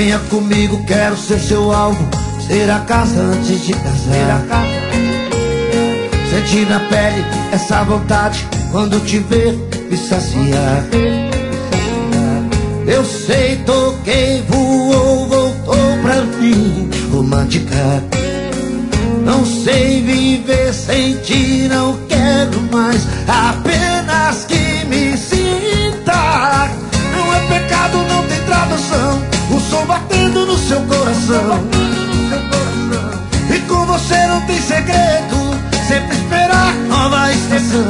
Venha comigo, quero ser seu alvo, ser a casa antes de casar. Sentir na pele essa vontade, quando te ver, me saciar. Eu sei, toquei, voou, voltou pra mim, romântica. Não sei viver sem ti, não quero mais, apenas que me sinta. Não é pecado, não tem tradução, o som batendo no seu coração. E com você não tem segredo, sempre esperar nova estação.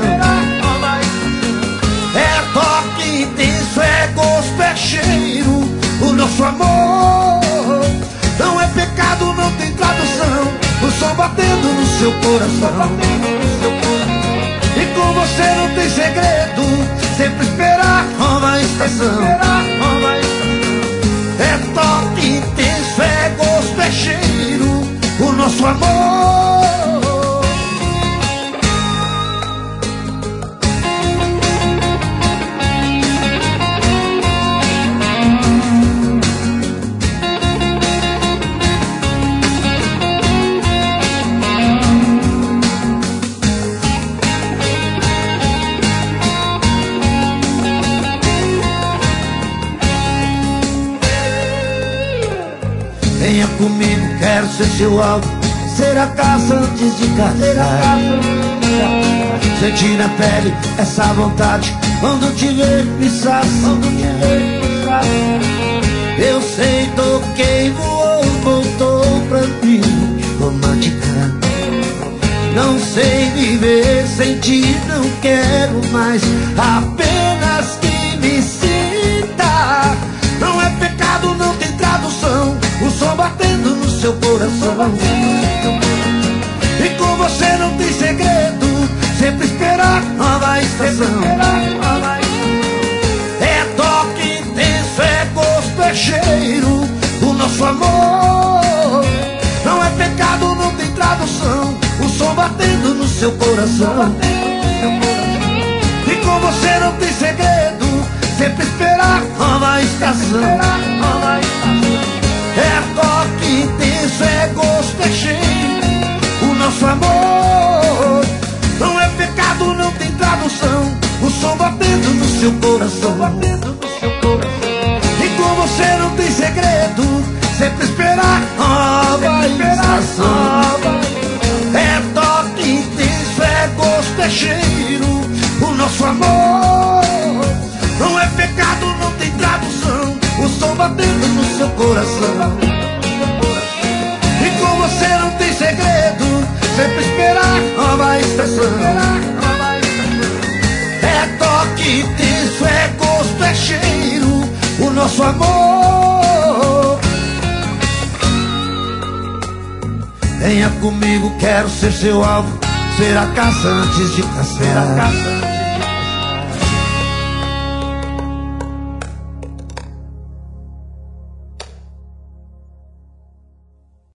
É toque intenso, é gosto, é cheiro, o nosso amor. Não é pecado, não tem tradução, o som batendo no seu coração. E com você não tem segredo, sempre esperar nova estação. É toque intenso, é gosto, é cheiro, o nosso amor. Venha comigo, quero ser seu alvo, ser a caça antes de casar. Sentir na pele essa vontade, quando te ver, me saciar. Eu sei, toquei, voou, voltou pra mim, romântica. Não sei viver sem ti, não quero mais, apenas que me sinta. Não é pecado, não tem tradução, o som batendo no seu coração. E com você não tem segredo, sempre esperar nova estação. É toque intenso, é gosto, é cheiro, o nosso amor. Não é pecado, não tem tradução, o som batendo no seu coração. E com você não tem segredo, sempre esperar nova estação. É toque intenso, é gosto, é cheiro, o nosso amor. Não é pecado, não tem tradução, o som batendo no seu coração. E com você não tem segredo, sempre esperar nova estação. É toque intenso, é gosto, é cheiro, o nosso amor. Não é pecado, não tem tradução, o som batendo no seu coração. E com você não tem segredo, sempre esperar nova estação. É toque intenso, é gosto, é cheiro, o nosso amor. Venha comigo, quero ser seu alvo, ser a caça antes de casar.